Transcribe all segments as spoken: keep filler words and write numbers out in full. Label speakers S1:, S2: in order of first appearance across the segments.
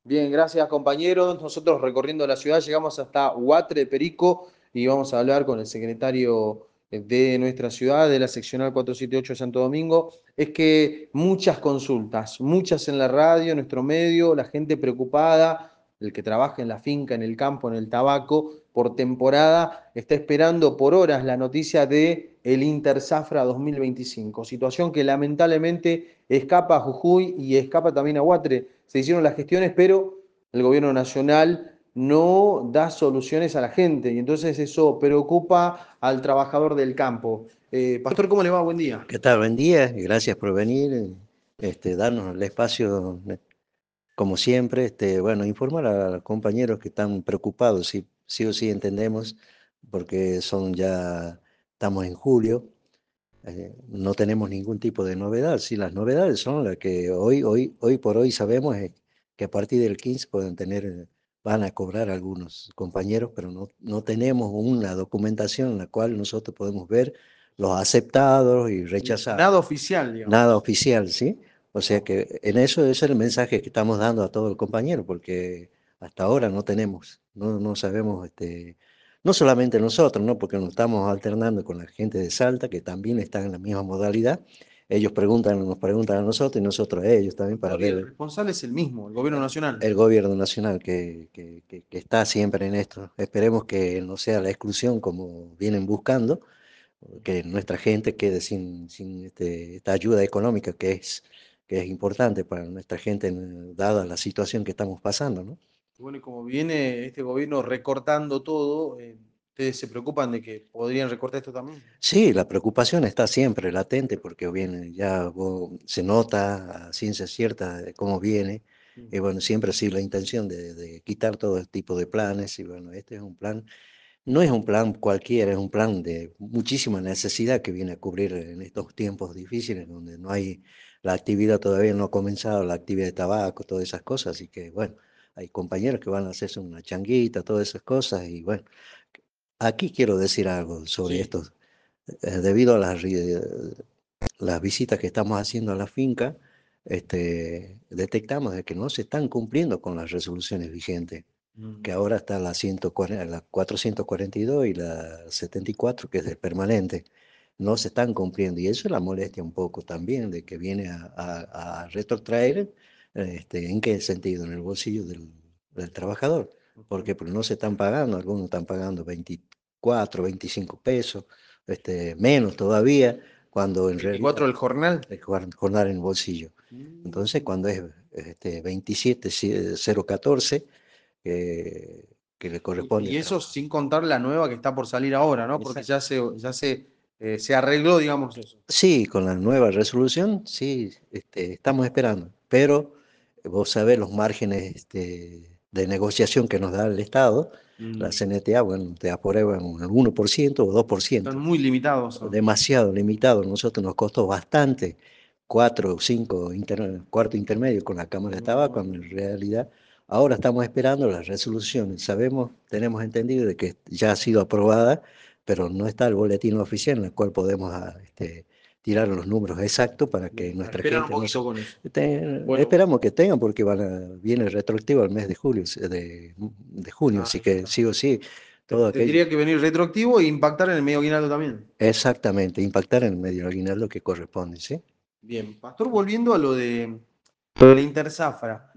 S1: Bien, gracias compañeros. Nosotros recorriendo la ciudad llegamos hasta Huatre, Perico, y vamos a hablar con el secretario de nuestra ciudad, de la seccional cuatrocientos setenta y ocho de Santo Domingo. Es que muchas consultas, muchas en la radio, en nuestro medio, la gente preocupada, el que trabaja en la finca, en el campo, en el tabaco, por temporada, está esperando por horas la noticia de el Interzafra dos mil veinticinco, situación que lamentablemente escapa a Jujuy y escapa también a Huatre. Se hicieron las gestiones, pero el gobierno nacional no da soluciones a la gente y entonces eso preocupa al trabajador del campo. Eh, Pastor, ¿cómo le va? Buen día.
S2: ¿Qué tal? Buen día y gracias por venir, este, darnos el espacio, eh, como siempre, este, bueno, informar a los compañeros que están preocupados, sí, sí o sí entendemos, porque son ya, estamos en julio, eh, no tenemos ningún tipo de novedad, sí, las novedades son las que hoy, hoy, hoy por hoy sabemos eh, que a partir del quince pueden tener, eh, van a cobrar algunos compañeros, pero no, no tenemos una documentación en la cual nosotros podemos ver los aceptados y rechazados.
S1: Nada oficial,
S2: Nada
S1: digamos.
S2: oficial, ¿sí? O sea que en eso ese es el mensaje que estamos dando a todo el compañero, porque hasta ahora no tenemos, no, no sabemos, este, no solamente nosotros, ¿no? Porque nos estamos alternando con la gente de Salta, que también están en la misma modalidad. Ellos preguntan, nos preguntan a nosotros y nosotros a ellos también para
S1: Pero y el
S2: ver
S1: responsable es el mismo, el gobierno nacional.
S2: el gobierno nacional que, que, que, que está siempre en esto. Esperemos que no sea la exclusión como vienen buscando, que nuestra gente quede sin, sin este, esta ayuda económica que es, que es importante para nuestra gente, eh, dada la situación que estamos pasando, ¿no?
S1: Bueno, y como viene este gobierno recortando todo, eh, ¿ustedes se preocupan de que podrían recortar esto también?
S2: Sí, la preocupación está siempre latente porque viene, ya vos- se nota a ciencia cierta de cómo viene. Y bueno, siempre ha sido la intención de, de quitar todo el tipo de planes. Y bueno, este es un plan, no es un plan cualquiera, es un plan de muchísima necesidad que viene a cubrir en estos tiempos difíciles donde no hay, la actividad todavía no ha comenzado, la actividad de tabaco, todas esas cosas. Así que bueno, hay compañeros que van a hacerse una changuita, todas esas cosas. Y bueno, aquí quiero decir algo sobre
S1: Sí.
S2: esto. Eh, debido a las, ri- las visitas que estamos haciendo a la finca, este, detectamos de que no se están cumpliendo con las resoluciones vigentes, que
S1: Mm.
S2: ahora está la, ciento cuarenta, la cuatrocientos cuarenta y dos y la setenta y cuatro, que es el permanente. No se están cumpliendo y eso es la molestia un poco también de que viene a, a, a retrotraer, este, ¿en qué sentido? En el bolsillo del, del trabajador. ¿Por
S1: Ujú.
S2: qué? Porque no se están pagando, algunos están pagando veinticuatro, veinticinco pesos, este, menos todavía, cuando en
S1: veinticuatro
S2: realidad
S1: del jornal.
S2: es jornal en el bolsillo. Entonces,
S1: Mm.
S2: cuando es este, veintisiete cero catorce, que, que le
S1: Y,
S2: corresponde
S1: y
S2: al
S1: eso
S2: trabajo.
S1: sin contar la nueva que está por salir ahora, ¿no? Porque
S2: Exacto.
S1: ya se, ya se, eh, se arregló, digamos eso.
S2: Sí, con la nueva resolución, sí, este, estamos esperando, pero vos sabés los márgenes este, de negociación que nos da el Estado, la
S1: Mm.
S2: C N T A, bueno, te aprueban un uno por ciento o dos por
S1: Están
S2: ciento,
S1: muy limitados son.
S2: demasiado limitado. Nosotros nos costó bastante, cuatro o cinco inter- cuarto intermedio con la Cámara de Tabaco,
S1: No.
S2: en realidad. Ahora estamos esperando las resoluciones. Sabemos, tenemos entendido de que ya ha sido aprobada, pero no está el boletín oficial en el cual podemos ah, este, tirar los números exactos para que
S1: Bien,
S2: nuestra
S1: esperan un
S2: gente no se...
S1: poquito con eso.
S2: te-
S1: Bueno,
S2: esperamos que tengan porque van a- viene retroactivo al mes de julio, de, de junio, así
S1: ahí
S2: que
S1: está.
S2: sí o sí,
S1: Te-
S2: todo aquello.
S1: Tendría que venir retroactivo e impactar en el medio aguinaldo también.
S2: Exactamente, impactar en el medio aguinaldo que corresponde, ¿sí?
S1: Bien, Pastor, volviendo a lo de, lo de la Interzafra,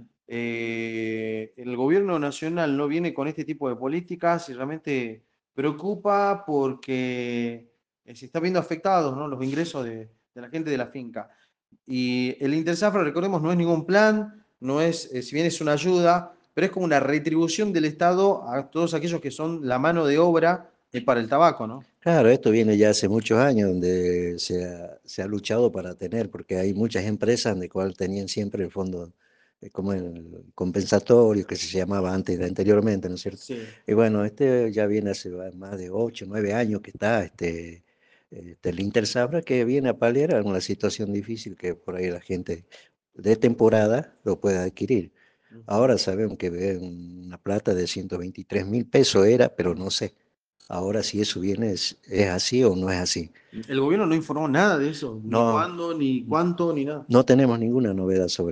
S1: eh, el gobierno nacional no viene con este tipo de políticas y realmente preocupa porque eh, se está viendo afectados, ¿no? Los ingresos de, de la gente de la finca. Y el Interzafra, recordemos, no es ningún plan, no es, eh, si bien es una ayuda, pero es como una retribución del Estado a todos aquellos que son la mano de obra eh, para el tabaco, ¿no?
S2: Claro, esto viene ya hace muchos años donde se ha, se ha luchado para tener, porque hay muchas empresas de cual tenían siempre el fondo eh, como el compensatorio que se llamaba antes, anteriormente, ¿no es cierto?
S1: Sí.
S2: Y bueno, este ya viene hace va- más de ocho, nueve años que está este, este el Intersabra, que viene a paliar alguna situación difícil que por ahí la gente de temporada lo pueda adquirir.
S1: Ujú.
S2: Ahora sabemos que eh, una plata de ciento veintitrés mil pesos era, pero no sé. Ahora si eso viene es, es así o no es así.
S1: El gobierno no informó nada de eso, ni
S2: No,
S1: cuándo, ni cuánto, ni nada.
S2: no tenemos ninguna novedad sobre eso.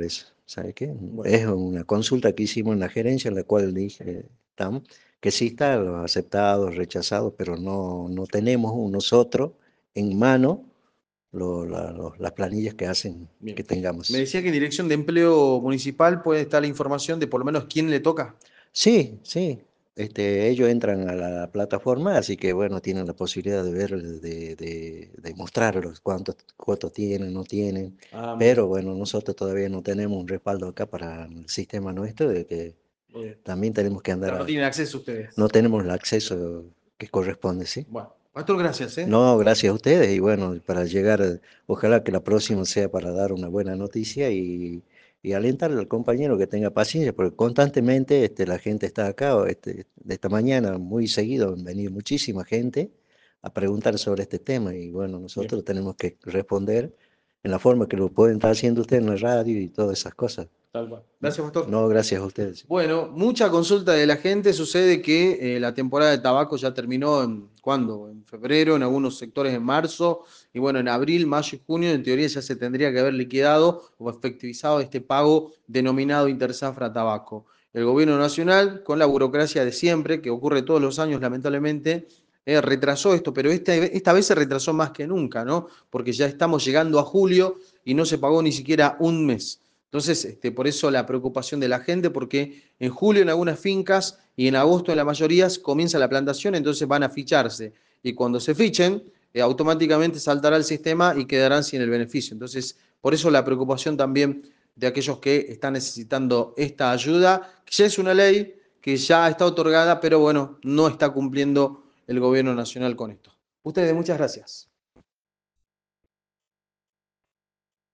S2: ¿sabe qué?
S1: Bueno,
S2: Es una consulta que hicimos en la gerencia en la cual dije, tam, que sí están los aceptados, rechazados, pero no, no tenemos nosotros en mano lo- la- los- las planillas que hacen que
S1: bien. Me
S2: tengamos.
S1: decía que en Dirección de Empleo Municipal puede estar la información de por lo menos quién le toca.
S2: Sí, sí. Este, ellos entran a la plataforma, así que bueno, tienen la posibilidad de ver, de, de, de mostrarlos cuántos cuotas tienen, no tienen.
S1: Ah, muy
S2: Pero
S1: bien.
S2: bueno, nosotros todavía no tenemos un respaldo acá para el sistema nuestro, de que
S1: Muy bien.
S2: también tenemos que andar
S1: Claro, no
S2: a-
S1: tienen acceso
S2: no
S1: ustedes.
S2: tenemos el acceso que corresponde, ¿sí?
S1: Bueno, Pastor, gracias, ¿eh?
S2: No, gracias a ustedes y bueno, para llegar, eh, ojalá que la próxima sea para dar una buena noticia y, y alentarle al compañero que tenga paciencia, porque constantemente este, la gente está acá, o este, de esta mañana muy seguido han venido muchísima gente a preguntar sobre este tema y bueno,
S1: Bien.
S2: nosotros tenemos que responder en la forma que lo pueden estar haciendo ustedes en la radio y todas esas cosas.
S1: Tal cual.
S2: ¿Mm?
S1: Gracias, Pastor.
S2: No, gracias a ustedes.
S1: Bueno, mucha consulta de la gente. Sucede que eh, la temporada de tabaco ya terminó en, ¿cuándo? En febrero, en algunos sectores en marzo, y bueno, en abril, mayo y junio, en teoría ya se tendría que haber liquidado o efectivizado este pago denominado Interzafra Tabaco. El gobierno nacional, con la burocracia de siempre, que ocurre todos los años, lamentablemente, eh, retrasó esto, pero esta, esta vez se retrasó más que nunca, ¿no? Porque ya estamos llegando a julio y no se pagó ni siquiera un mes. Entonces, este, por eso la preocupación de la gente, porque en julio en algunas fincas y en agosto en la mayoría comienza la plantación, entonces van a ficharse. Y cuando se fichen, eh, automáticamente saltará el sistema y quedarán sin el beneficio. Entonces, por eso la preocupación también de aquellos que están necesitando esta ayuda, que ya es una ley que ya está otorgada, pero bueno, no está cumpliendo el gobierno nacional con esto. Ustedes, muchas gracias.